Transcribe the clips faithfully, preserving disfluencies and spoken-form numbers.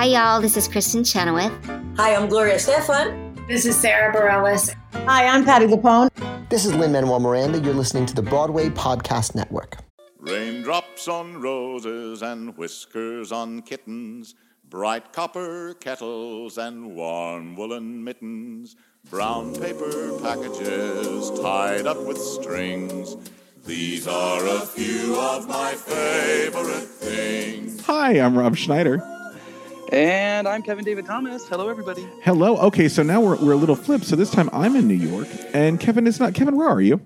Hi, y'all. This is Kristen Chenoweth. Hi, I'm Gloria Stefan. This is Sarah Bareilles. Hi, I'm Patti LuPone. This is Lin-Manuel Miranda. You're listening to the Broadway Podcast Network. Raindrops on roses and whiskers on kittens, bright copper kettles and warm woolen mittens, brown paper packages tied up with strings. These are a few of my favorite things. Hi, I'm Rob Schneider. And I'm Kevin David Thomas. Hello, everybody. Hello. Okay, so now we're we're a little flipped. So this time I'm in New York, and Kevin is not. Kevin, where are you?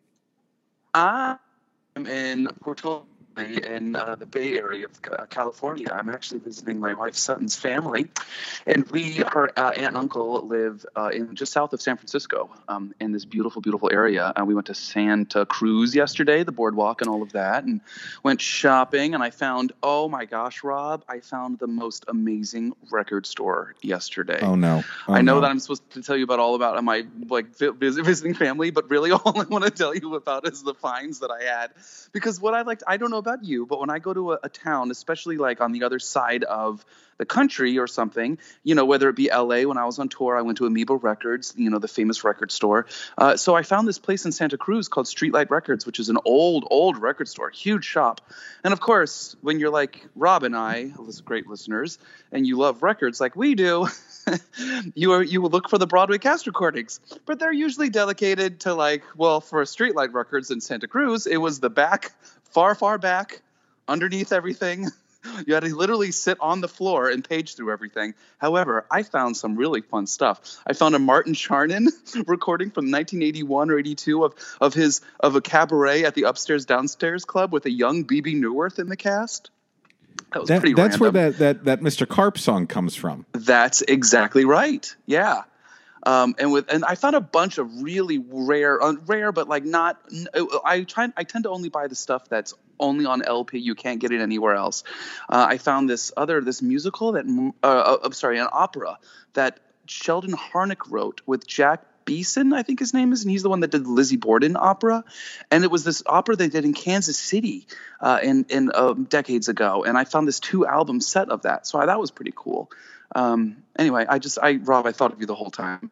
I'm in Porto in uh, the Bay Area of uh, California. I'm actually visiting my wife Sutton's family, and we, her uh, aunt and uncle, live uh, in just south of San Francisco, um, in this beautiful, beautiful area. Uh, we went to Santa Cruz yesterday, the boardwalk and all of that, and went shopping. And I found, oh my gosh, Rob, I found the most amazing record store yesterday. Oh no! Oh, I know no. that I'm supposed to tell you about all about my like visit, visiting family, but really all I want to tell you about is the finds that I had. Because what I liked, I don't know about you, but when I go to a, a town, especially like on the other side of the country or something, you know, whether it be L A, when I was on tour, I went to Amoeba Records, you know, the famous record store. Uh, so I found this place in Santa Cruz called Streetlight Records, which is an old, old record store, huge shop. And of course, when you're like Rob and I, great listeners, and you love records like we do, you are you will look for the Broadway cast recordings, but they're usually dedicated to like, well, for Streetlight Records in Santa Cruz, it was the back, far, far back, underneath everything. You had to literally sit on the floor and page through everything. However, I found some really fun stuff. I found a Martin Charnin recording from nineteen eighty-one or eighty-two of of his of a cabaret at the Upstairs Downstairs Club with a young B B Newirth in the cast. That was That, pretty that's random. where that, that, that Mister Karp song comes from. That's exactly right. Yeah. Um, and with and I found a bunch of really rare, uh, rare, but like not. I try. I tend to only buy the stuff that's only on L P. You can't get it anywhere else. Uh, I found this other this musical that uh, I'm sorry, an opera that Sheldon Harnick wrote with Jack Beeson, I think his name is, and he's the one that did the Lizzie Borden opera. And it was this opera they did in Kansas City uh, in in uh, decades ago. And I found this two album set of that, so I, that was pretty cool. Um, anyway, I just I Rob, I thought of you the whole time.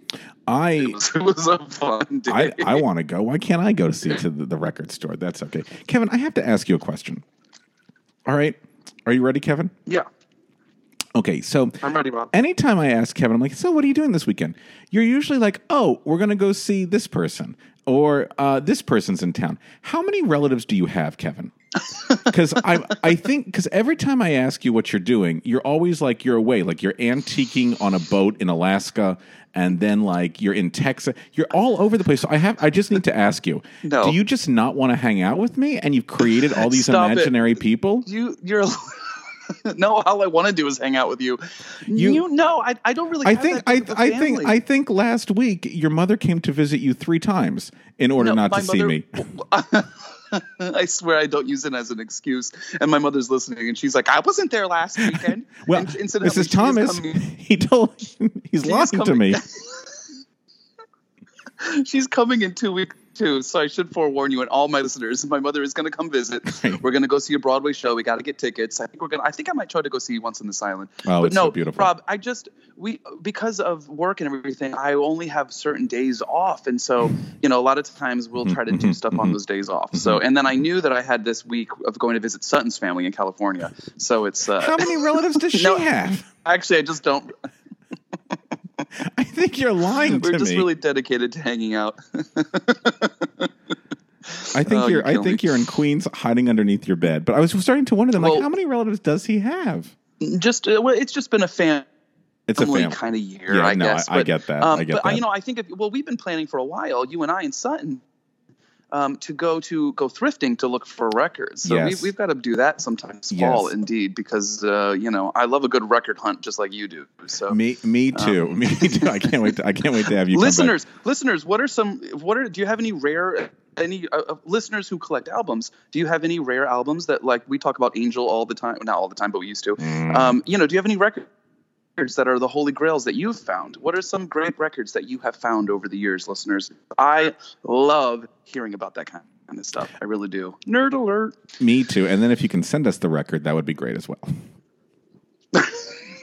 I It was, it was a fun day. I, I want to go. Why can't I go to see to the, the record store? That's okay. Kevin, I have to ask you a question. All right. Are you ready, Kevin? Yeah. Okay, so I'm ready, Rob. Anytime I ask Kevin, I'm like, so what are you doing this weekend? You're usually like, oh, we're going to go see this person, or uh, this person's in town. How many relatives do you have, Kevin? Because I I think, because every time I ask you what you're doing, you're always like you're away, like you're antiquing on a boat in Alaska, and then like you're in Texas. You're all over the place. So I have I just need to ask you, No. do you just not want to hang out with me? And you've created all these Stop imaginary it. people? You you're no, all I want to do is hang out with you. You- You, know, I I don't really. I have think that I big of a I think family. I think last week your mother came to visit you three times in order No, not my to see mother- me. I swear I don't use it as an excuse. And my mother's listening, and she's like, "I wasn't there last weekend." Well, And incidentally, Missus she is Thomas, coming- he told he's She lying is to coming- me. She's coming in two weeks too, so I should forewarn you and all my listeners. My mother is going to come visit. Right. We're going to go see a Broadway show. We got to get tickets. I think we're going. to I think I might try to go see Once in this Island. Oh, but it's no, so beautiful. Rob, I just we because of work and everything, I only have certain days off, and so you know, a lot of times we'll try to do stuff on those days off. So, and then I knew that I had this week of going to visit Sutton's family in California. So it's uh, How many relatives does she No. have? actually I just don't. I think you're lying We're to just me. really dedicated to hanging out. I think Oh, you're you I kill think me. you're in Queens hiding underneath your bed. But I was starting to wonder then, like, Well- how many relatives does he have? Just uh, well, it's just been a fan. It's a family family. kind of year, Yeah, I no, guess. I- I get that. Um, I get but that. you know, I think if, well, we've been planning for a while, you and I and Sutton, um, to go to go thrifting to look for records. So Yes. we, we've got to do that sometime this Yes. fall, indeed, because uh, you know I love a good record hunt just like you do. So Me me too. Um, me too. I can't wait to, I can't wait to have you listeners, listeners, what are some? What are? Do you have any rare? Any uh, uh, listeners who collect albums? Do you have any rare albums that, like, we talk about Angel all the time? Not all the time, but we used to. Mm. Um, you know, do you have any records that are the holy grails that you've found? What are some great records that you have found over the years, listeners? I love hearing about that kind of stuff. I really do. Nerd alert. come back. Me too. And then if you can send us the record, that would be great as well.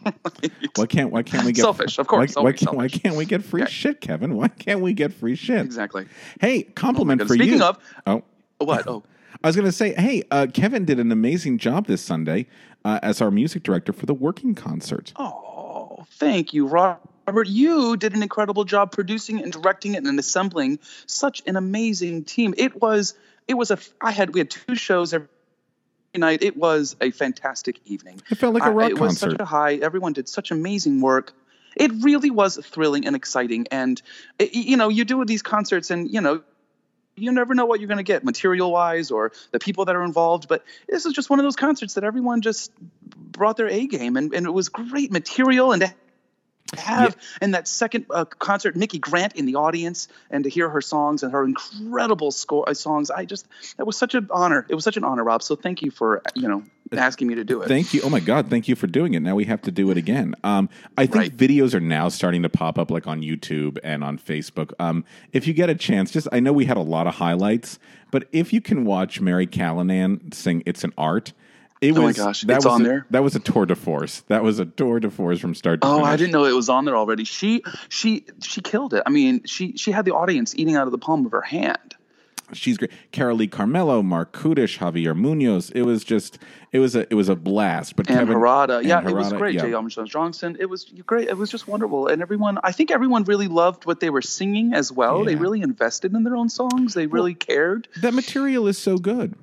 Why can't Why can't we get selfish? Of course. Why, why, can't, why selfish. can't we get free Okay. shit, Kevin? Why can't we get free shit? Exactly. Hey, compliment Oh for Speaking you. of, oh, what? Oh, I was going to say, hey, uh, Kevin did an amazing job this Sunday uh, as our music director for the Working concert. oh, thank you, Robert. You did an incredible job producing and directing it and assembling such an amazing team. It was, it was a. I had we had two shows every night. It was a fantastic evening. It felt like a rock I, it was concert. such a high. Everyone did such amazing work. It really was thrilling and exciting. And it, you know, you do these concerts, and you know, you never know what you're going to get material wise or the people that are involved. But this is just one of those concerts that everyone just brought their A game, and, and it was great material. And to have yeah. in that second uh, concert Mickey Grant in the audience and to hear her songs and her incredible score uh, songs, I just that was such an honor. It was such an honor, Rob. So thank you for you know asking me to do it. Thank you. Oh my God, thank you for doing it. Now we have to do it again. Um, I think Right. videos are now starting to pop up like on YouTube and on Facebook. Um, if you get a chance, just I know we had a lot of highlights, but if you can watch Mary Callanan sing "It's an Art." It Oh my was, gosh, that it's was on a, there? That was a tour de force. That was a tour de force from start to Oh, finish. I didn't know it was on there already. She she she killed it. I mean, she she had the audience eating out of the palm of her hand. She's great. Carolee Carmelo, Mark Kudish, Javier Munoz. It was just, it was a, it was a blast. But And Kevin, Harada, and yeah, it was Harada, great. yeah. Jay Armstrong Johnson, it was great. It was just wonderful, and everyone. I think everyone really loved what they were singing as well. They Yeah. really invested in their own songs. They really cared. That material is so good.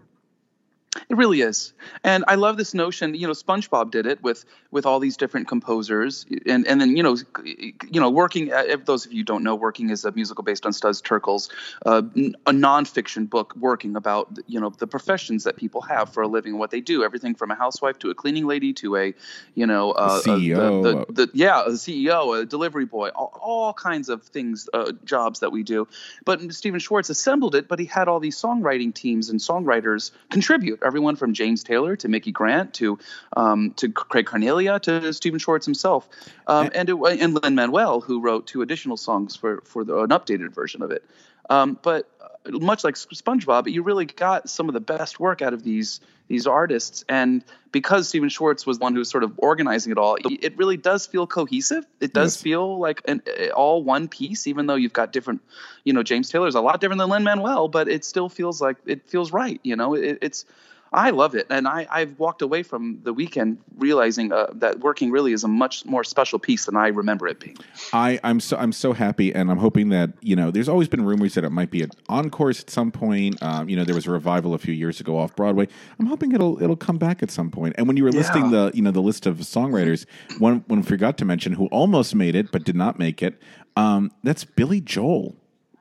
It really is. And I love this notion, you know, SpongeBob did it with with all these different composers. And and then, you know, you know, working, uh, if those of you who don't know, Working is a musical based on Studs Terkel's, uh, a nonfiction book working about, you know, the professions that people have for a living and what they do. Everything from a housewife to a cleaning lady to a, you know, uh, C E O. A, the, the, the, yeah, a C E O, a delivery boy, all, all kinds of things, uh, jobs that we do. But Stephen Schwartz assembled it, but he had all these songwriting teams and songwriters contribute. Everyone from James Taylor to Mickey Grant to um, to Craig Carnelia to Stephen Schwartz himself, um, and it, and Lin-Manuel, who wrote two additional songs for for the, an updated version of it. Um, but much like SpongeBob, you really got some of the best work out of these these artists, and because Stephen Schwartz was the one who was sort of organizing it all, it really does feel cohesive. It does Yes. feel like an all one piece, even though you've got different, you know, James Taylor's a lot different than Lin-Manuel, but it still feels like it feels right. You know, it, it's. I love it, and I, I've walked away from the weekend realizing uh, that Working really is a much more special piece than I remember it being. I, I'm so I'm so happy, and I'm hoping that, you know, there's always been rumors that it might be an encores at some point. Um, you know, there was a revival a few years ago off Broadway. I'm hoping it'll it'll come back at some point. And when you were listing Yeah. the you know the list of songwriters, one one forgot to mention who almost made it but did not make it. Um, that's Billy Joel.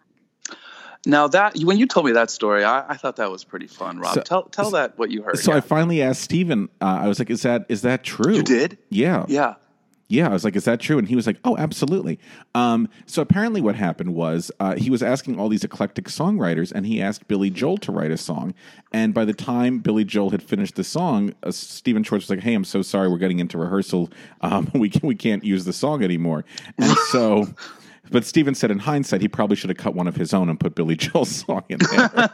Now that when you told me that story, I, I thought that was pretty fun, Rob. So- tell tell that what you heard. So yeah. I finally asked Steven, uh, I was like, is that is that true? You did? Yeah. Yeah. Yeah, I was like, is that true? And he was like, oh, absolutely. Um, so apparently what happened was uh, he was asking all these eclectic songwriters, and he asked Billy Joel to write a song. And by the time Billy Joel had finished the song, uh, Stephen Schwartz was like, hey, I'm so sorry, we're getting into rehearsal. Um, we, can, we can't use the song anymore. And so... But Steven said in hindsight, he probably should have cut one of his own and put Billy Joel's song in there.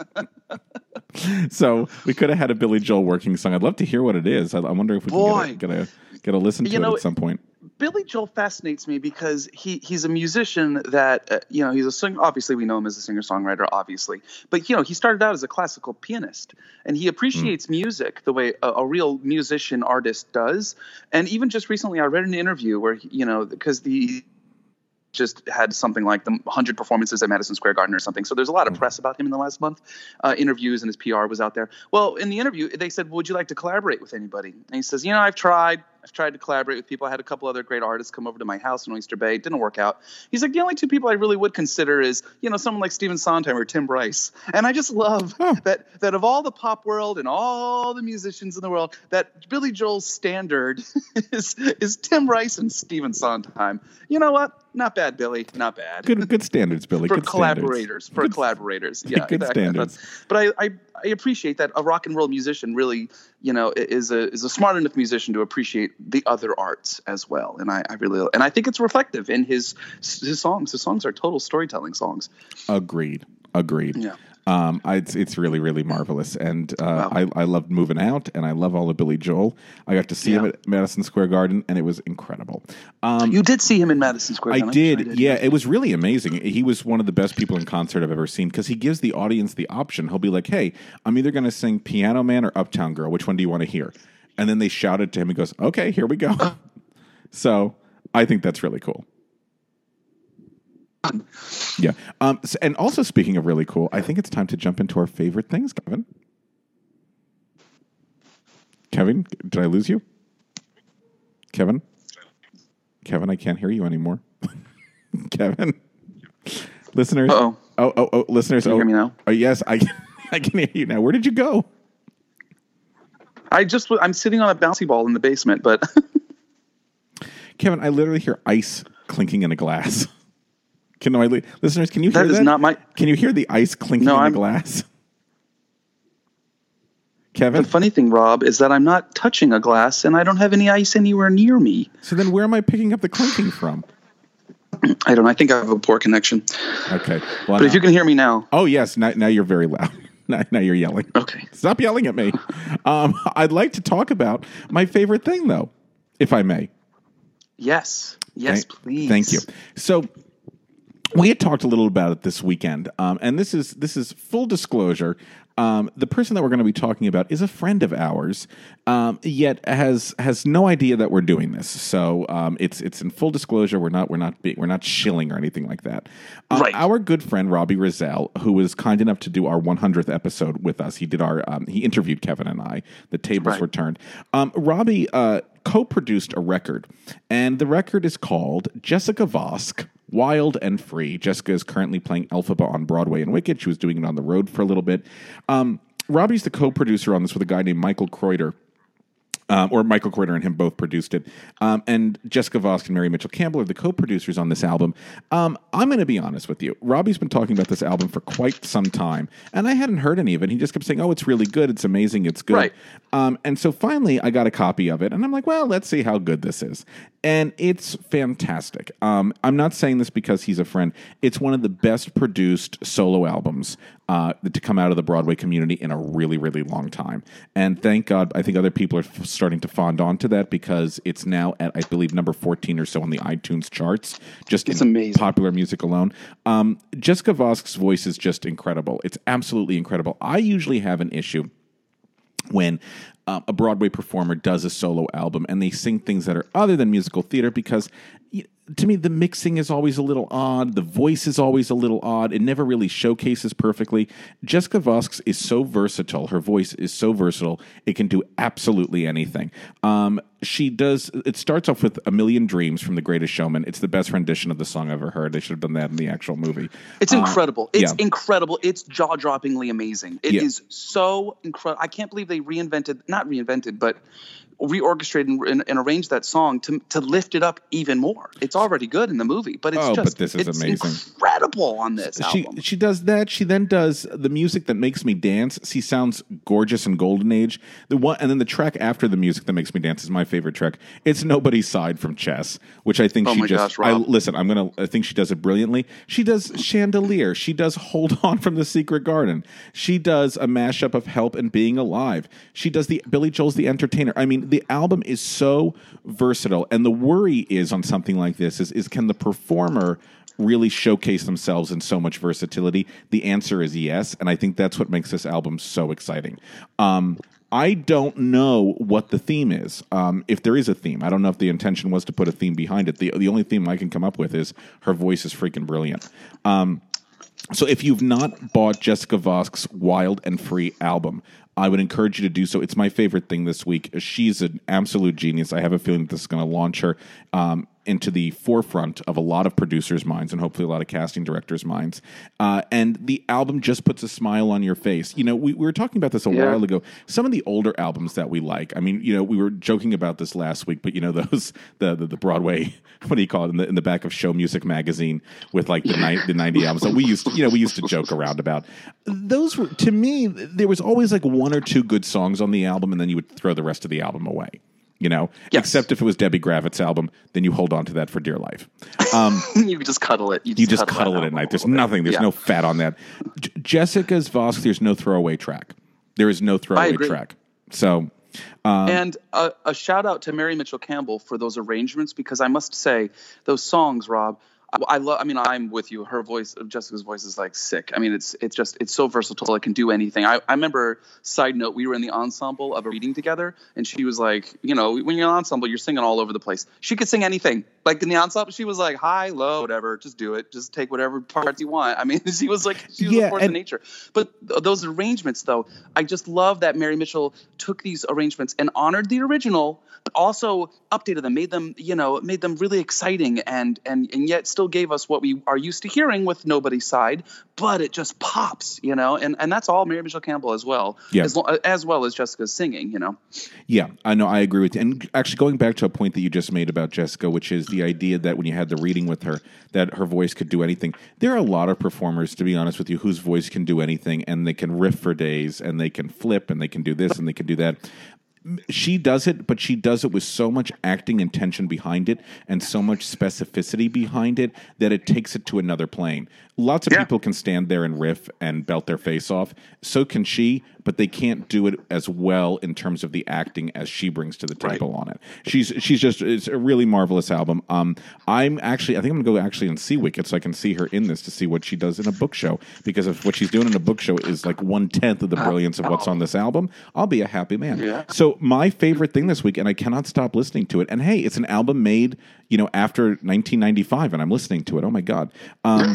So we could have had a Billy Joel Working song. I'd love to hear what it is. I, I wonder if we Boy. can get a, get a, get a listen to You it know, at some point. Billy Joel fascinates me because he he's a musician that, uh, you know, he's a singer. Obviously, we know him as a singer-songwriter, obviously. But, you know, he started out as a classical pianist, and he appreciates mm. music the way a, a real musician artist does. And even just recently, I read an interview where, you know, because the just had something like the one hundred performances at Madison Square Garden or something. So there's a lot of press about him in the last month. Uh, interviews and his P R was out there. Well, in the interview, they said, would you like to collaborate with anybody? And he says, you know, I've tried. I've tried to collaborate with people. I had a couple other great artists come over to my house in Oyster Bay. It didn't work out. He's like, the only two people I really would consider is, you know, someone like Stephen Sondheim or Tim Rice. And I just love oh. that that of all the pop world and all the musicians in the world, that Billy Joel's standard is is Tim Rice and Stephen Sondheim. You know what? Not bad, Billy. Not bad. Good, good standards, Billy. For good collaborators. Standards. For good, collaborators. Yeah, good exactly. standards. But I, I, I appreciate that a rock and roll musician really, you know, is a is a smart enough musician to appreciate the other arts as well. And I, I really, and I think it's reflective in his his songs. His songs are total storytelling songs. Agreed. Agreed. Yeah. Um, I, it's it's really really marvelous, and uh, Wow. I I loved Moving Out, and I love all of Billy Joel. I got to see him Yeah. at Madison Square Garden, and it was incredible. Um, You did see him in Madison Square I Garden. did, I'm sure yeah. It was really amazing. He was one of the best people in concert I've ever seen because he gives the audience the option. He'll be like, "Hey, I'm either going to sing Piano Man or Uptown Girl. Which one do you want to hear?" And then they shout it to him. He goes, "Okay, here we go." So I think that's really cool. Yeah. Um, s- and also, speaking of really cool, I think it's time to jump into our favorite things, Kevin. Kevin, did I lose you? Kevin? Kevin, I can't hear you anymore. Kevin? Listeners? Uh-oh. Oh, oh, oh, listeners. Can you oh, hear me now? Oh, yes, I, I can hear you now. Where did you go? I just I'm sitting on a bouncy ball in the basement, but Kevin, I literally hear ice clinking in a glass. Can I, listeners, can you hear that that? is not my. Can you hear the ice clinking No, in I'm- the glass? Kevin? The funny thing, Rob, is that I'm not touching a glass, and I don't have any ice anywhere near me. So then where am I picking up the clinking from? I don't know. I think I have a poor connection. Okay. Well, But if now- you can hear me now, Oh, yes. Now, now you're very loud. Now, now you're yelling. okay. Stop yelling at me. Um, I'd like to talk about my favorite thing, though, if I may. Yes, yes, Thank- please. Thank you. So we had talked a little about it this weekend, um, and this is this is full disclosure. Um, the person that we're going to be talking about is a friend of ours, um, yet has has no idea that we're doing this. So um, it's it's in full disclosure. We're not we're not be, we're not shilling or anything like that. Um, Right. Our good friend Robbie Rizal, who was kind enough to do our one hundredth episode with us, he did our um, he interviewed Kevin and I. The tables Right. were turned. Um, Robbie uh, co-produced a record, and the record is called Jessica Vosk, Wild and Free. Jessica is currently playing Elphaba on Broadway and Wicked. She was doing it on the road for a little bit. Um, Robbie's the co-producer on this with a guy named Michael Kreuter. Um, or Michael Kreuter and him both produced it. Um, and Jessica Vosk and Mary Mitchell Campbell are the co-producers on this album. Um, I'm going to be honest with you. Robbie's been talking about this album for quite some time, and I hadn't heard any of it. He just kept saying, oh, it's really good. It's amazing. It's good. Right. Um, and so finally, I got a copy of it, and I'm like, well, let's see how good this is. And it's fantastic. Um, I'm not saying this because he's a friend. It's one of the best produced solo albums uh, to come out of the Broadway community in a really, really long time. And thank God, I think other people are f- starting to fond on to that because it's now at, I believe, number fourteen or so on the iTunes charts, just It's in amazing. popular music alone. Um, Jessica Vosk's voice is just incredible. It's absolutely incredible. I usually have an issue when um, a Broadway performer does a solo album and they sing things that are other than musical theater because y- to me, the mixing is always a little odd. The voice is always a little odd. It never really showcases perfectly. Jessica Vosk is so versatile. Her voice is so versatile. It can do absolutely anything. Um, she does, it starts off with A Million Dreams from The Greatest Showman. It's the best rendition of the song I've ever heard. They should have done that in the actual movie. It's Uh, incredible. It's yeah. incredible. It's jaw-droppingly amazing. It Yeah. is so incredible. I can't believe they reinvented, not reinvented, but reorchestrated and, and, and arranged that song to to lift it up even more. It's already good in the movie, but it's Oh, but just this is it's amazing. incredible on this She album. she does that. She then does the music that makes me dance. She sounds gorgeous in Golden Age. The one and then the track after the music that makes me dance is my favorite track. It's Nobody's Side from Chess, which I think Oh she my just. gosh, I Rob. listen. I'm gonna. I think she does it brilliantly. She does Chandelier. She does Hold On from the Secret Garden. She does a mashup of Help and Being Alive. She does the Billy Joel's The Entertainer. I mean, the album is so versatile, and the worry is on something like this is is can the performer really showcase themselves in so much versatility? The answer is yes, and I think that's what makes this album so exciting. Um, I don't know what the theme is. Um, if there is a theme, I don't know if the intention was to put a theme behind it. The the only theme I can come up with is her voice is freaking brilliant. Um, so if you've not bought Jessica Vosk's Wild and Free album, I would encourage you to do so. It's my favorite thing this week. She's an absolute genius. I have a feeling that this is going to launch her um, into the forefront of a lot of producers' minds and hopefully a lot of casting directors' minds. Uh, and the album just puts a smile on your face. You know, we, we were talking about this a Yeah. while ago. Some of the older albums that we like. I mean, you know, we were joking about this last week, but you know, those the the, the Broadway, what do you call it, in the in the back of Show Music magazine with like the ni- the ninety albums that we used to, you know, we used to joke around about. Those were, to me, there was always like one or two good songs on the album, and then you would throw the rest of the album away. you know, Yes. except if it was Debbie Gravitt's album, then you hold on to that for dear life. Um, you just cuddle it. you just cuddle it at night. There's nothing. There's yeah. no fat on that. J- Jessica's Vosk, there's no throwaway track. There is no throwaway agree. track. So, um, and a, a shout out to Mary Mitchell Campbell for those arrangements, because I must say those songs, Rob, I, I love. I mean, I'm with you. Her voice, Jessica's voice, is like sick. I mean, it's it's just it's so versatile. It can do anything. I, I remember. Side note: we were in the ensemble of a reading together, and she was like, you know, when you're in an ensemble, you're singing all over the place. She could sing anything. Like in the ensemble, she was like high, low, whatever. Just do it. Just take whatever parts you want. I mean, she was like she was Yeah, a force and- of nature. But th- those arrangements, though, I just love that Mary Mitchell took these arrangements and honored the original, but also updated them, made them, you know, made them really exciting, and and and yet still gave us what we are used to hearing with Nobody's Side. But it just pops, you know, and and that's all Mary Mitchell Campbell as well, Yeah. as, lo- as well as Jessica's singing, you know. Yeah, I know. I agree with you. And actually, going back to a point that you just made about Jessica, which is the idea that when you had the reading with her, that her voice could do anything. There are a lot of performers, to be honest with you, whose voice can do anything, and they can riff for days, and they can flip, and they can do this, and they can do that. She does it, but she does it with so much acting intention behind it and so much specificity behind it that it takes it to another plane. Lots of Yeah. people can stand there and riff and belt their face off. So can she, but they can't do it as well in terms of the acting as she brings to the table on it. She's she's just it's a really marvelous album. Um, I'm actually I think I'm gonna go actually and see Wicked so I can see her in this to see what she does in a book show, because if what she's doing in a book show is like one tenth of the brilliance of what's on this album, I'll be a happy man. Yeah. So my favorite thing this week, and I cannot stop listening to it. And hey, it's an album made you know after nineteen ninety-five, and I'm listening to it. Oh my god. Um,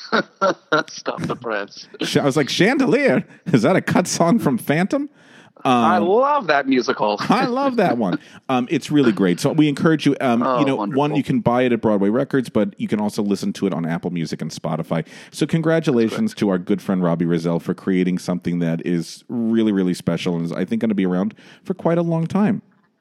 Stop the press. I was like, Chandelier? Is that a cut song from Phantom? I love that musical. I love that one. Um, it's really great. So we encourage you. Um, Oh, you know, wonderful. one, you can buy it at Broadway Records, but you can also listen to it on Apple Music and Spotify. So congratulations to our good friend Robbie Rizal for creating something that is really, really special and is, I think, going to be around for quite a long time.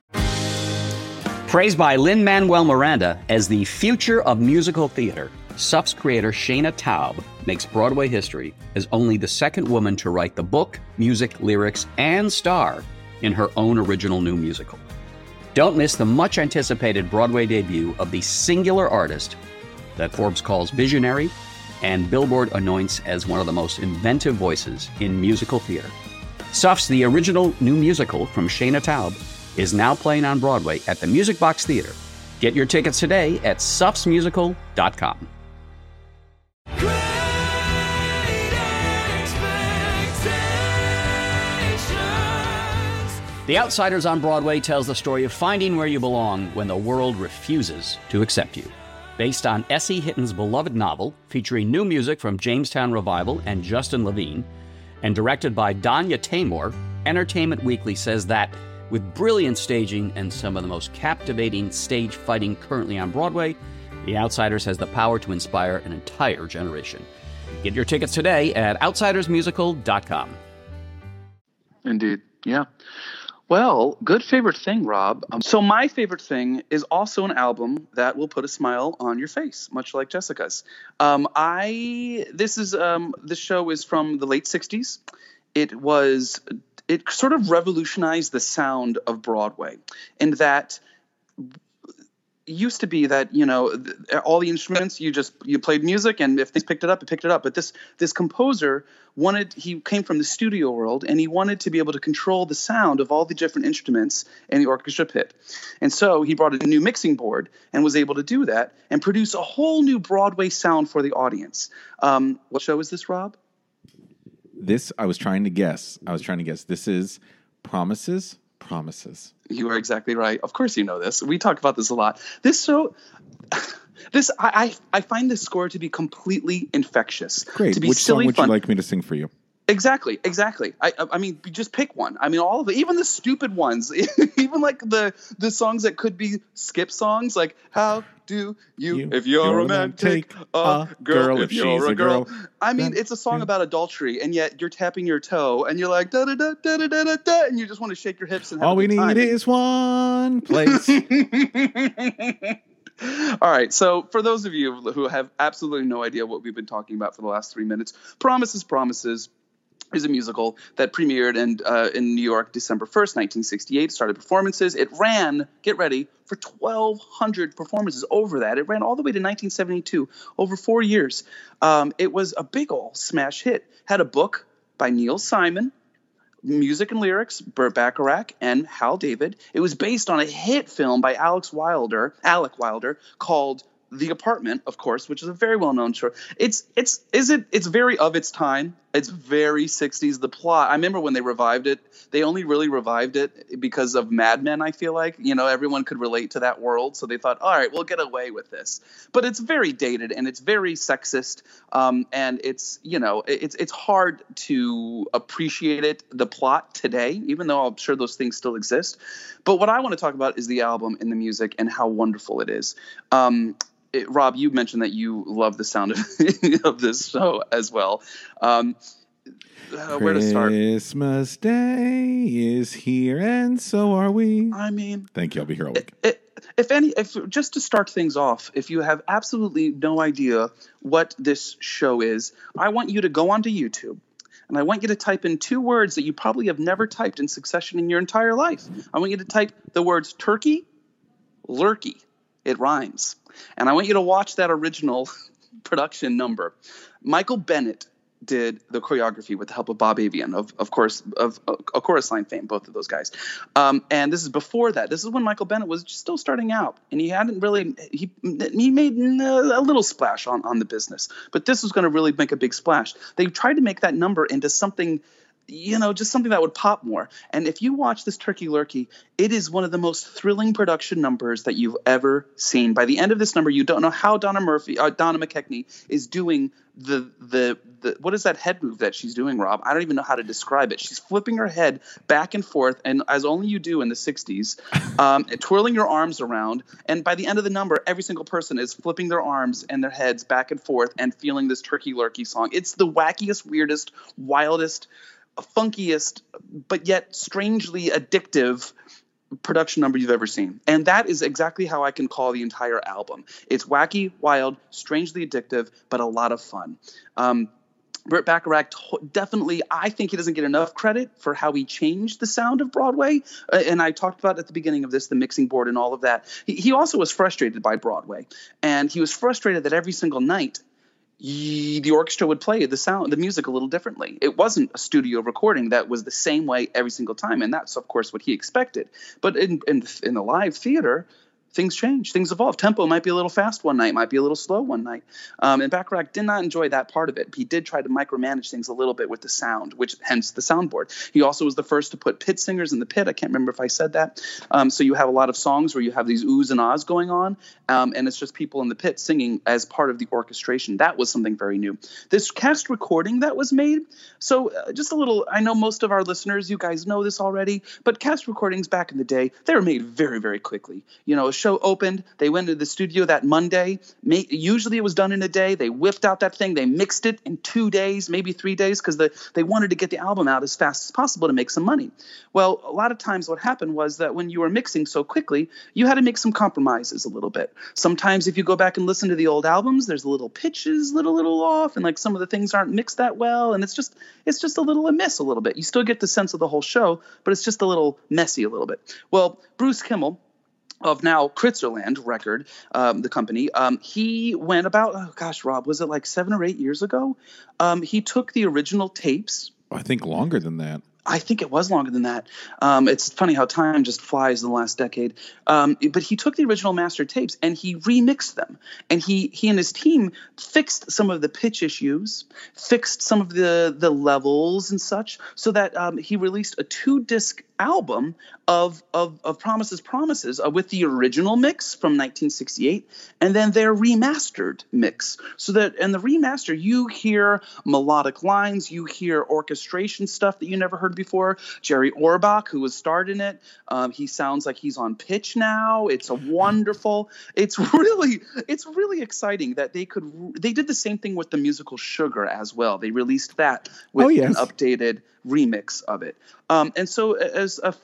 Praised by Lin-Manuel Miranda as the future of musical theater, S U F's creator Shayna Taub makes Broadway history as only the second woman to write the book, music, lyrics, and star in her own original new musical. Don't miss the much-anticipated Broadway debut of the singular artist that Forbes calls visionary and Billboard anoints as one of the most inventive voices in musical theater. S U F's The Original New Musical from Shayna Taub is now playing on Broadway at the Music Box Theater. Get your tickets today at sufs musical dot com. The Outsiders on Broadway tells the story of finding where you belong when the world refuses to accept you. Based on Essie Hitton's beloved novel, featuring new music from Jamestown Revival and Justin Levine, and directed by Danya Taymor, Entertainment Weekly says that, with brilliant staging and some of the most captivating stage fighting currently on Broadway, The Outsiders has the power to inspire an entire generation. Get your tickets today at outsiders musical dot com. Indeed. Yeah. Well, good favorite thing, Rob. Um, so my favorite thing is also an album that will put a smile on your face, much like Jessica's. Um, I this is um, this show is from the late sixties. It was it sort of revolutionized the sound of Broadway, in that used to be that, you know, th- all the instruments, you just you played music, and if they picked it up, it picked it up. But this this composer wanted he came from the studio world, and he wanted to be able to control the sound of all the different instruments in the orchestra pit. And so he brought a new mixing board and was able to do that and produce a whole new Broadway sound for the audience. Um, what show is this, Rob? This, I was trying to guess. I was trying to guess. This is Promises, Promises. You are exactly right. Of course you know this. We talk about this a lot. This show, this I, I I find this score to be completely infectious. Great. To be Which silly song would fun. you like me to sing for you? Exactly, exactly. I, I I mean, just pick one. I mean, all of it, even the stupid ones, even like the the songs that could be skip songs, like "How do you, You- if you're you're romantic, romantic, a a girl, girl, if if you're she's a a girl." girl, I mean, then- it's a song about adultery, and yet you're tapping your toe, and you're like da da da da da da da, da and you just want to shake your hips and have All a we good need time. is one place. All right. So for those of you who have absolutely no idea what we've been talking about for the last three minutes, Promises, Promises is a musical that premiered in, uh, in New York December first, nineteen sixty-eight. Started performances. It ran, get ready, for twelve hundred performances over that. It ran all the way to nineteen seventy-two, over four years. Um, it was a big ol' smash hit. Had a book by Neil Simon, music and lyrics, Burt Bacharach and Hal David. It was based on a hit film by Alex Wilder, Alec Wilder, called The Apartment, of course, which is a very well-known short. It's it's is it it's very of its time. It's very sixties. The plot, I remember when they revived it, they only really revived it because of Mad Men, I feel like. You know, everyone could relate to that world, so they thought, all right, we'll get away with this. But it's very dated, and it's very sexist, um, and it's, you know, it's it's hard to appreciate it, the plot today, even though I'm sure those things still exist. But what I want to talk about is the album and the music and how wonderful it is. Um, It, Rob, you mentioned that you love the sound of, of this show as well. Um, uh, where to start? Christmas Day is here, and so are we. I mean, thank you. I'll be here all week. It, it, if any, if just to start things off, if you have absolutely no idea what this show is, I want you to go onto YouTube. And I want you to type in two words that you probably have never typed in succession in your entire life. I want you to type the words turkey, lurkey. It rhymes. And I want you to watch that original production number. Michael Bennett did the choreography with the help of Bob Avian, of of course, of a uh, Chorus Line fame, both of those guys. Um, and this is before that. This is when Michael Bennett was just still starting out, and he hadn't really he he made a little splash on on the business, but this was going to really make a big splash. They tried to make that number into something, you know, just something that would pop more. And if you watch this Turkey Lurkey, it is one of the most thrilling production numbers that you've ever seen. By the end of this number, you don't know how Donna Murphy, uh, Donna McKechnie is doing the, the, the, what is that head move that she's doing, Rob? I don't even know how to describe it. She's flipping her head back and forth, and as only you do in the sixties, um, twirling your arms around. And by the end of the number, every single person is flipping their arms and their heads back and forth and feeling this Turkey Lurkey song. It's the wackiest, weirdest, wildest, funkiest, but yet strangely addictive production number you've ever seen. And that is exactly how I can call the entire album. It's wacky, wild, strangely addictive, but a lot of fun. Um, Burt Bacharach definitely, I think he doesn't get enough credit for how he changed the sound of Broadway. Uh, and I talked about at the beginning of this, the mixing board and all of that. He, he also was frustrated by Broadway. And he was frustrated that every single night, the orchestra would play the sound, the music a little differently. It wasn't a studio recording that was the same way every single time, and that's of course what he expected. But in in, in the live theater, things change, things evolve. Tempo might be a little fast one night, might be a little slow one night. Um, and Bacharach did not enjoy that part of it. He did try to micromanage things a little bit with the sound, which hence the soundboard. He also was the first to put pit singers in the pit. I can't remember if I said that. Um, so you have a lot of songs where you have these oohs and ahs going on, um, and it's just people in the pit singing as part of the orchestration. That was something very new. This cast recording that was made, so uh, just a little, I know most of our listeners, you guys know this already, but cast recordings back in the day, they were made very, very quickly. You know, a show opened, they went to the studio that Monday. May, usually it was done in a day. They whipped out that thing. They mixed it in two days, maybe three days, because the, they wanted to get the album out as fast as possible to make some money. Well, a lot of times what happened was that when you were mixing so quickly, you had to make some compromises a little bit. Sometimes if you go back and listen to the old albums, there's little pitches, little, little off, and like some of the things aren't mixed that well, and it's just it's just a little amiss a little bit. You still get the sense of the whole show, but it's just a little messy a little bit. Well, Bruce Kimmel, of now Kritzerland Record, um, the company, um, he went about, oh gosh, Rob, was it like seven or eight years ago? Um, he took the original tapes. I think longer than that. I think it was longer than that. Um, it's funny how time just flies in the last decade. Um, but he took the original master tapes and he remixed them. And he he and his team fixed some of the pitch issues, fixed some of the, the levels and such, so that um, he released a two-disc album of, of, of Promises, Promises uh, with the original mix from nineteen sixty-eight and then their remastered mix. So that in the remaster, you hear melodic lines, you hear orchestration stuff that you never heard before. Jerry Orbach, who was starred in it, um, he sounds like he's on pitch now. It's a wonderful. It's really, it's really exciting that they could. They did the same thing with the musical Sugar as well. They released that with oh, yes. an updated remix of it. Um, and so, as a fan of the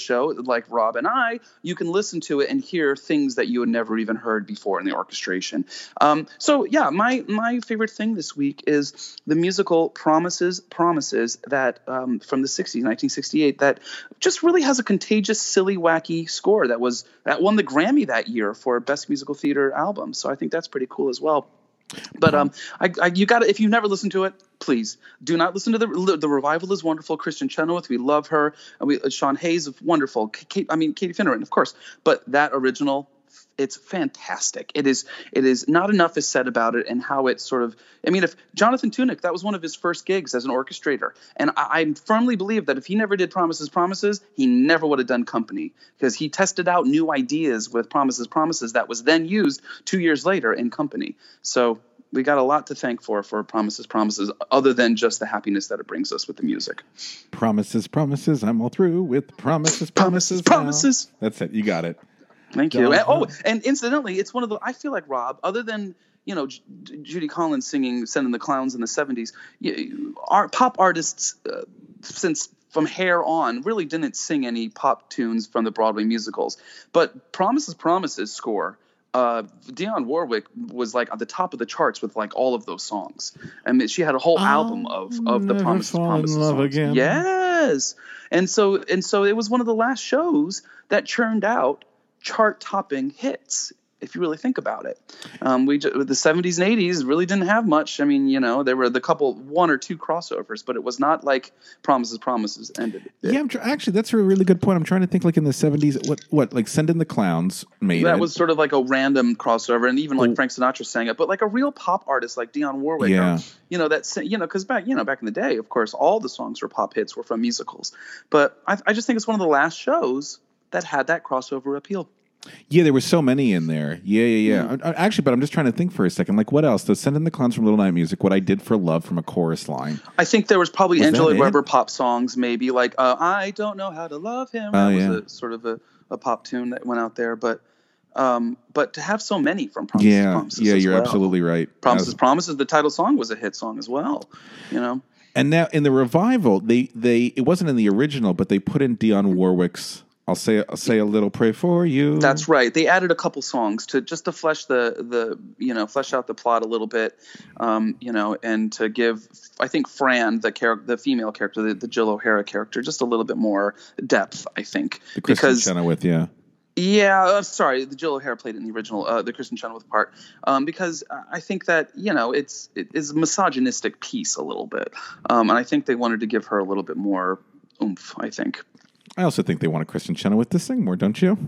show, like Rob and I, you can listen to it and hear things that you had never even heard before in the orchestration. Um, so yeah, my my favorite thing this week is the musical Promises, Promises that um, from the sixties, nineteen sixty-eight, that just really has a contagious, silly, wacky score that was that won the Grammy that year for Best Musical Theater Album. So I think that's pretty cool as well. But um, I, I, you got to, if you've never listened to it, please do not listen to the the revival is wonderful. Kristen Chenoweth, we love her, and we Sean Hayes, wonderful. Kate, I mean Katie Finneran, of course. But that original, it's fantastic. It is. It is not enough is said about it and how it sort of. I mean, if Jonathan Tunick, that was one of his first gigs as an orchestrator, and I, I firmly believe that if he never did Promises, Promises, he never would have done Company, because he tested out new ideas with Promises, Promises that was then used two years later in Company. So we got a lot to thank for for Promises, Promises, other than just the happiness that it brings us with the music. Promises, Promises. I'm all through with Promises, Promises. Promises, Promises. That's it. You got it. Thank you. And, oh, and incidentally, it's one of the. I feel like Rob, other than you know J- Judy Collins singing "Sending the Clowns" in the seventies, you, our pop artists uh, since from Hair on really didn't sing any pop tunes from the Broadway musicals. But Promises, Promises score. Uh, Dionne Warwick was like at the top of the charts with like all of those songs. I mean, she had a whole I'll album of of the Promises, Promises love songs. Again. Yes, and so and so it was one of the last shows that churned out chart-topping hits. If you really think about it, um, we just, the seventies and eighties really didn't have much. I mean, you know, there were the couple, one or two crossovers, but it was not like Promises, Promises ended. It. Yeah, I'm tr- actually, that's a really good point. I'm trying to think, like in the seventies, what, what, like Send in the Clowns made that it. was sort of like a random crossover, and even like oh. Frank Sinatra sang it. But like a real pop artist like Dionne Warwick, yeah. or, you know, that you know, because back you know back in the day, of course, all the songs were pop hits were from musicals. But I, I just think it's one of the last shows that had that crossover appeal. Yeah, there were so many in there. Yeah, yeah, yeah. Mm. I, I, actually, but I'm just trying to think for a second. Like, what else? The Send in the Clowns from Little Night Music, What I Did for Love from a chorus line. I think there was probably was Angela Weber pop songs, maybe like uh, I Don't Know How to Love Him. Oh, that was yeah. a, sort of a, a pop tune that went out there. But um, but to have so many from Promises, yeah, Promises yeah, as you're well. absolutely right. Promises, was... Promises, the title song was a hit song as well, you know. And now in the revival, they, they it wasn't in the original, but they put in Dionne Warwick's I'll say I'll say a little pray for you. That's right. They added a couple songs to just to flesh the the you know flesh out the plot a little bit, um, you know, and to give I think Fran the character the female character the, the Jill O'Hara character just a little bit more depth. I think the Kristen because Chenoweth, yeah. Yeah, uh, sorry, the Jill O'Hara played it in the original, uh, the Kristen Chenoweth part, um, because I think that you know it's it is a misogynistic piece a little bit, um, and I think they wanted to give her a little bit more oomph. I think. I also think they wanted Kristen Chenoweth to sing more, don't you?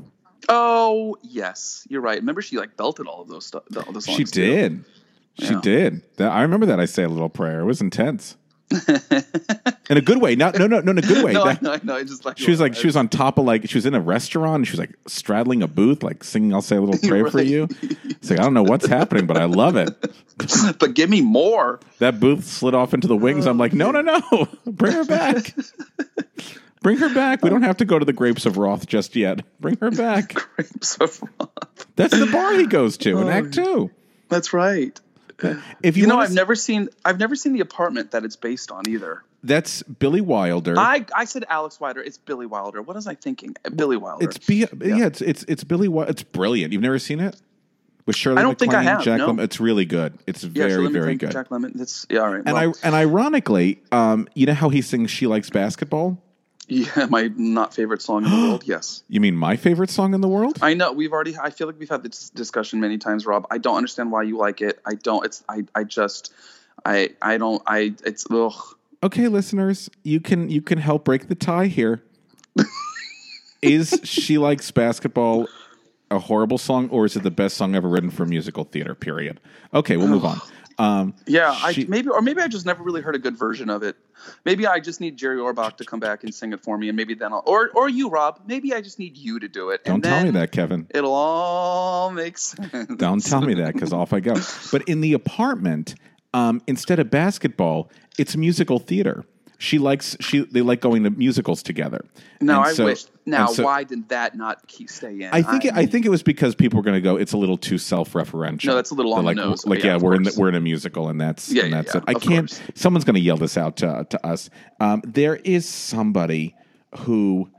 Oh yes, you're right. Remember, she like belted all of those stuff. All the songs she did. Too. She yeah. did. I remember that. I say a little prayer. It was intense. In a good way. Not no no no in a good way. no, that, I know, I know. I just like she was like she was on top of like she was in a restaurant and she was like straddling a booth, like singing I'll say a little prayer right. for you. It's like I don't know what's happening, but I love it. But give me more. That booth slid off into the wings. I'm like, no, no, no. Bring her back. Bring her back. We don't have to go to the Grapes of Wrath just yet. Bring her back. Grapes of Wrath. That's the bar he goes to in oh, Act Two. That's right. If you, you know, I've s- never seen I've never seen The Apartment that it's based on either. That's Billy Wilder. I, I said Alex Wilder. It's Billy Wilder. What was I thinking? Billy Wilder. It's B- yeah. yeah. It's it's it's Billy Wilder. It's brilliant. You've never seen it with Shirley I don't MacLaine, think I have. Jack no. Lemmon. It's really good. It's yeah, very Shirley very MacLaine, good. Jack Lemmon. That's yeah. All right. And well. I and ironically, um, you know how he sings "She Likes Basketball." Yeah, my not favorite song in the world. Yes. You mean my favorite song in the world? I know we've already. I feel like we've had this discussion many times, Rob. I don't understand why you like it. I don't. It's. I. I just. I. I don't. I. It's. Ugh. Okay, listeners, you can you can help break the tie here. Is She Likes Basketball a horrible song, or is it the best song ever written for musical theater? Period. Okay, we'll move on. Um, yeah, she, I maybe or maybe I just never really heard a good version of it. Maybe I just need Jerry Orbach to come back and sing it for me, and maybe then I'll or or you, Rob. Maybe I just need you to do it. Don't and tell me that, Kevin. It'll all make sense. Don't tell me that because off I go. But in The Apartment, um, instead of basketball, it's musical theater. She likes she they like going to musicals together. No, and I so, wish. Now, so, why did that not keep stay in? I think I, it, I think it was because people were going to go. It's a little too self-referential. No, that's a little on like, the nose. Like, oh, yeah, yeah, we're in course. the, we're in a musical, and that's yeah, and yeah, that's yeah, it. I of can't. Course. Someone's going to yell this out to to us. Um, there is somebody who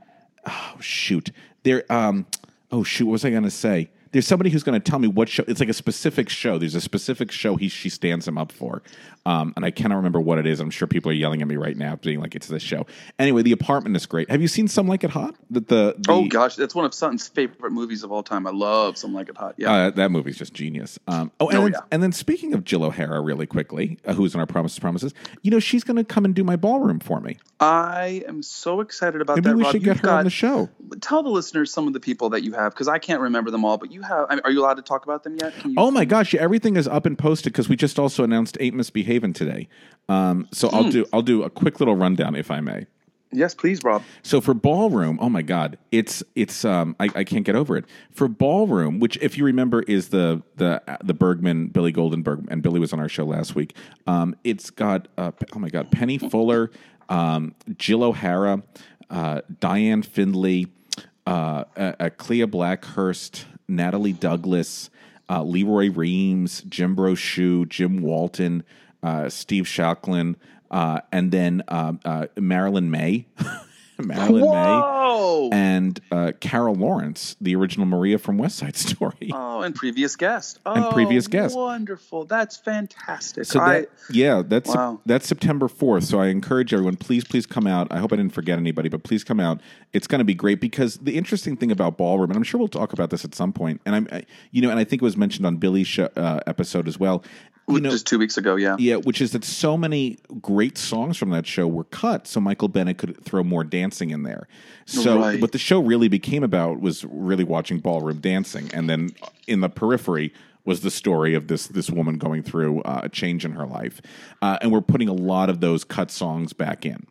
oh shoot, there. Um, oh shoot, what was I going to say? There's somebody who's going to tell me what show. It's like a specific show. There's a specific show he she stands him up for, um, and I cannot remember what it is. I'm sure people are yelling at me right now, being like, "It's this show." Anyway, The Apartment is great. Have you seen Some Like It Hot? The, the, the oh gosh, that's one of Sutton's favorite movies of all time. I love Some Like It Hot. Yeah, uh, that movie's just genius. Um, oh, and, oh then, yeah. and then speaking of Jill O'Hara, really quickly, uh, who's in our Promises Promises, you know, she's going to come and do my ballroom for me. I am so excited about Maybe that. we Rob. should You've get her got, on the show. Tell the listeners some of the people that you have, because I can't remember them all. But you have. I mean, are you allowed to talk about them yet? Can you, Oh my gosh, yeah, everything is up and posted because we just also announced Ain't Misbehavin' today. Um, so I'll Mm. do I'll do a quick little rundown if I may. Yes, please, Rob. So for Ballroom, oh my God, it's it's um I, I can't get over it. For Ballroom, which if you remember is the the the Bergman, Billy Goldenberg, and Billy was on our show last week. Um, it's got uh, oh my God, Penny Fuller, um, Jill O'Hara, uh, Diane Findlay, uh, uh, uh, Clea Blackhurst, Natalie Douglas, uh, Leroy Reams, Jim Brochu, Jim Walton, uh, Steve Shacklin, uh, and then uh, uh, Marilyn May. Marilyn Whoa! May and uh, Carol Lawrence, the original Maria from West Side Story. Oh, and previous guest. Oh, And previous guest. Wonderful. That's fantastic. So I, that, yeah, that's Wow. that's September fourth. So I encourage everyone, please, please come out. I hope I didn't forget anybody, but please come out. It's going to be great because the interesting thing about Ballroom, and I'm sure we'll talk about this at some point, and I'm, I, you know, and I think it was mentioned on Billy's show, uh, episode as well. You know, just two weeks ago, yeah. Yeah, which is that so many great songs from that show were cut, so Michael Bennett could throw more dancing in there. So Right. what the show really became about was really watching ballroom dancing, and then in the periphery was the story of this this woman going through uh, a change in her life, uh, and we're putting a lot of those cut songs back in.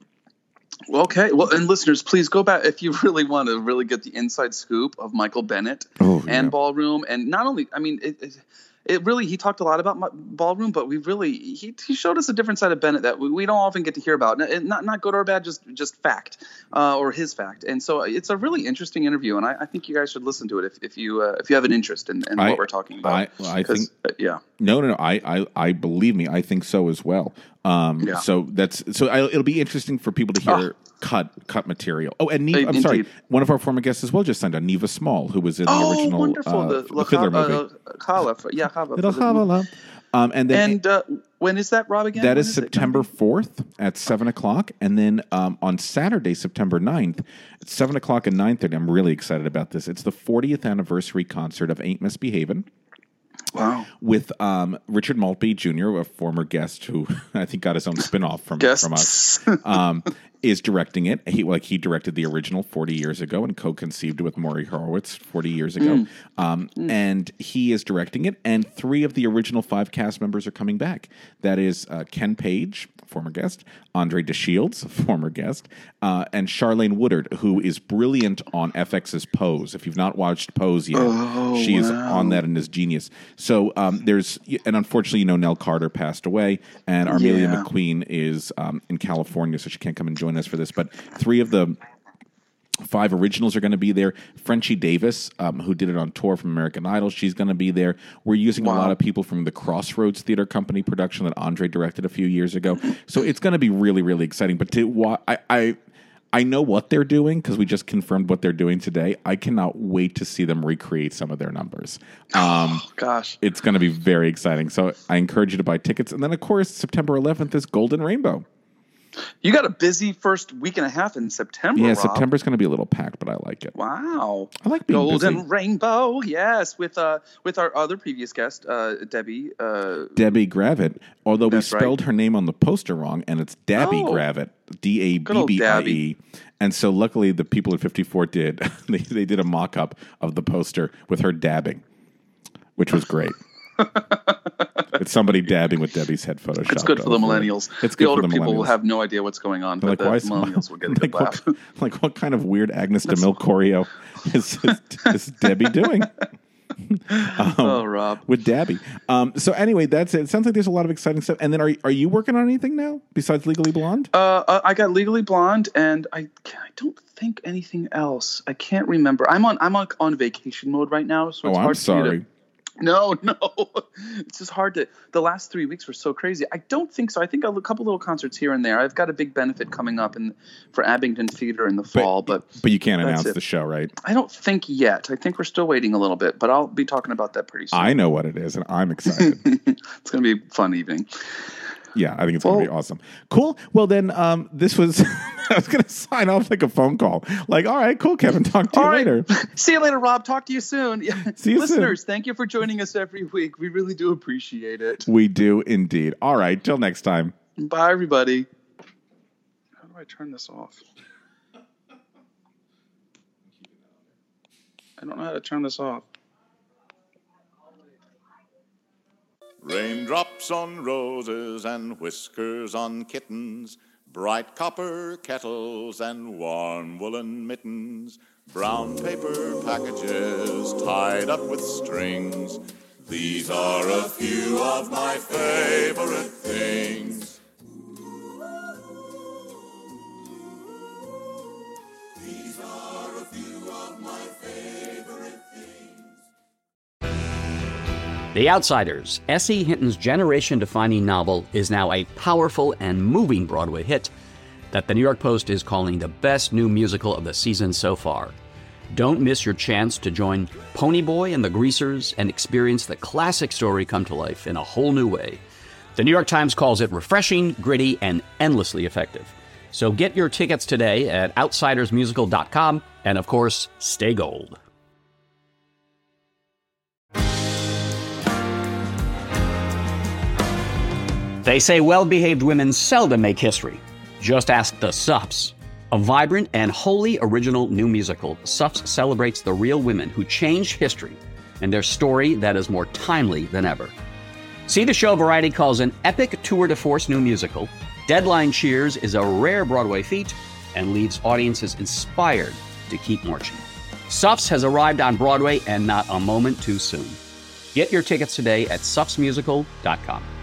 Okay. Well, and listeners, please go back if you really want to really get the inside scoop of Michael Bennett Oh, and yeah. Ballroom. And not only, I mean, it, it, it really, he talked a lot about my, Ballroom, but we really, he, he showed us a different side of Bennett that we, we don't often get to hear about. N- Not not good or bad, just just fact, uh, or his fact. And so it's a really interesting interview, and I, I think you guys should listen to it if, if you uh, if you have an interest in, in I- what we're talking about. I- I 'Cause, think- uh, yeah. No, no, no. I, I, I believe me. I think so as well. Um, Yeah. So that's so I, it'll be interesting for people to hear cut cut material. Oh, and Neva, Uh, I'm sorry, indeed. one of our former guests as well just signed on Neva Small, who was in the Oh, original wonderful! uh, the the Fiddler La movie. uh, Kala, for- yeah, Kava. Little for the movie. Havala. Um, and then And uh, when is that, Rob? Again, that When is it gonna September be? fourth at seven o'clock, and then um, on Saturday, September ninth, at seven o'clock and nine thirty. I'm really excited about this. It's the fortieth anniversary concert of Ain't Misbehavin'. Wow. With um, Richard Maltby Junior, a former guest who I think got his own spinoff from from us, um, is directing it. He like he directed the original forty years ago and co-conceived it with Maury Horowitz forty years ago, Mm. um, mm. and he is directing it. And three of the original five cast members are coming back. That is uh, Ken Page, former guest, Andre DeShields, former guest, uh, and Charlene Woodard, who is brilliant on F X's Pose. If you've not watched Pose yet, oh, she is wow. on that and is genius. So um, there's, and unfortunately, you know, Nell Carter passed away, and Armelia Yeah. McQueen is um, in California, so she can't come and join us for this. But three of the five originals are going to be there. Frenchie Davis, um, who did it on tour from American Idol, she's going to be there. We're using Wow. a lot of people from the Crossroads Theater Company production that Andre directed a few years ago. So it's going to be really, really exciting. But to wa- I, I, I know what they're doing because we just confirmed what they're doing today. I cannot wait to see them recreate some of their numbers. Um, Gosh. it's going to be very exciting. So I encourage you to buy tickets. And then, of course, September eleventh is Golden Rainbow. You got a busy first week and a half in September, Yeah, Rob. September's going to be a little packed, but I like it. Wow. I like being Golden busy. Rainbow, yes, with uh with our other previous guest, uh Debbie. Uh Debbie Gravitt, although we That's right. spelled her name on the poster wrong, and it's Dabby Oh. Gravitt, D A B B I E. And so luckily the people at fifty-four did. they, they did a mock-up of the poster with her dabbing, which was great. It's somebody dabbing with Debbie's head photoshopped. It's good for the over it. millennials. It's the good older for the people will millennials. have no idea what's going on, They're but like, the why is millennials will get a good like, laugh. what, like, what kind of weird Agnes DeMille choreo is, is, is Debbie doing? um, oh, Rob. With Dabby. Um, so anyway, that's it. It sounds like there's a lot of exciting stuff. And then are are you working on anything now besides Legally Blonde? Uh, uh, I got Legally Blonde, and I I don't think anything else. I can't remember. I'm on I'm on on vacation mode right now, so Oh, it's I'm hard for me sorry. to. No, no. It's just hard to. The last three weeks were so crazy. I don't think so. I think a couple little concerts here and there. I've got a big benefit coming up in for Abingdon Theater in the fall, but but, but you can't announce it. the show, right? I don't think yet. I think we're still waiting a little bit, but I'll be talking about that pretty soon. I know what it is, and I'm excited. It's going to be a fun evening. Yeah, I think it's going to be awesome. Cool. Well, then um, this was, I was going to sign off like a phone call. Like, all right, cool, Kevin. Talk to all you right. later. See you later, Rob. Talk to you soon. See you Listeners, soon. Thank you for joining us every week. We really do appreciate it. We do indeed. All right. Till next time. Bye, everybody. How do I turn this off? I don't know how to turn this off. Raindrops on roses and whiskers on kittens, bright copper kettles and warm woolen mittens, brown paper packages tied up with strings. These are a few of my favorite things. These are a few of my favorite things. The Outsiders, S E. Hinton's generation-defining novel, is now a powerful and moving Broadway hit that the New York Post is calling the best new musical of the season so far. Don't miss your chance to join Ponyboy and the Greasers and experience the classic story come to life in a whole new way. The New York Times calls it refreshing, gritty, and endlessly effective. So get your tickets today at outsiders musical dot com, and of course, stay gold. They say well-behaved women seldom make history. Just ask the Suffs. A vibrant and wholly original new musical, Suffs celebrates the real women who changed history and their story that is more timely than ever. See the show Variety calls an epic tour de force new musical. Deadline cheers is a rare Broadway feat and leaves audiences inspired to keep marching. Suffs has arrived on Broadway and not a moment too soon. Get your tickets today at suffs musical dot com.